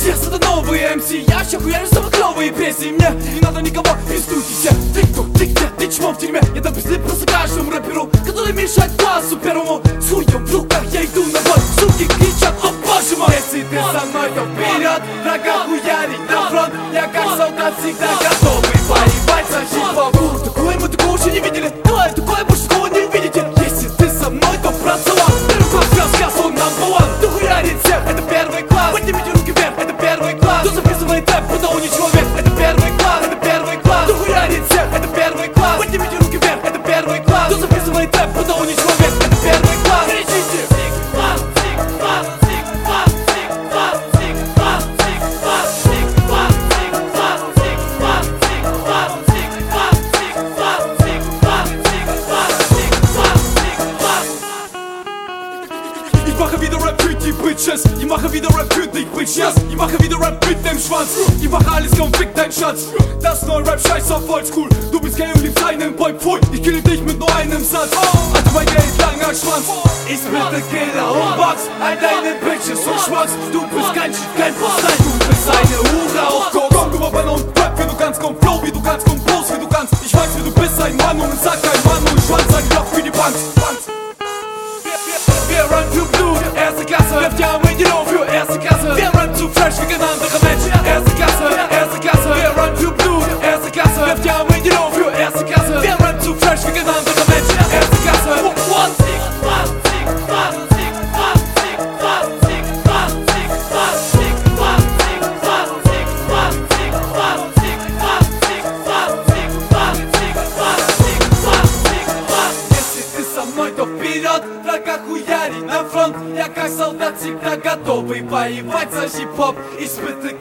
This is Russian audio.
Сейчас это новые МС, я ща хуярю самые клевые песни. Мне не надо никого пиздуть, и все. Ты кто, ты где, ты чмо в тюрьме? Я дам пизды просто каждому рэперу, который мешает классу первому. С хуем в руках я иду на бой, суки кричат: о боже мой! Если ты со мной, то вперед, врага хуярить на фронт. Я как солдат всегда готовый воевать за хип-хоп. Такое мы такого еще не видели, давай такое больше такого не увидите. Если ты со мной, то процеловал. Первый класс, сейчас он number one. Кто хуярит всех, это первый класс. Поднимите руки вверх, это первый класс. Кто записывает рэп, потому не человек, это первый класс, это первый класс. Кто хуярит всех, это первый класс. Поднимите руки вверх, это первый класс. Кто записывает рэп, потому не человек, это первый класс. Кричите! Ich mache wieder Rap für die Bitches. Ich mache wieder Rap für dich, Bitches. Ich mache wieder Rap mit dem Schwanz. Ich mache alles, komm, fick dein Schatz. Das neue Rap, scheiß auf Oldschool. Du bist gay und liebst einen Boy, pfui. Ich kille dich mit nur einem Satz. Also mein Geld, langer Schwanz. Ich bitte Killer und Bugs. All deine Bitches und Schwanz. Du bist kein Shit, kein Postlein. Du bist eine Hure auf Koks. Komm, du mal und Rap, wie du kannst. Komm, Flow, wie du kannst. Komm, Pose, wie du kannst. Ich weiß, wie du bist, ein Mann und sag kein Mann und Schwanz. Ein Loch für die Bank. Wir run für Blut, erste Klasse. Werft die Arme in die Luft für erste Klasse. Wir run zu fresh wie kein anderer Mensch. Erste Klasse, erste Klasse. Wir run für Blut, erste Klasse. Werft die Arme in die Luft für erste Klasse. Wir run zu fresh wie kein anderer Mensch. Erste Klasse. One. Вперед, врага хуярить на фронт. Я как солдат всегда готовый воевать за хип-хоп. Испытать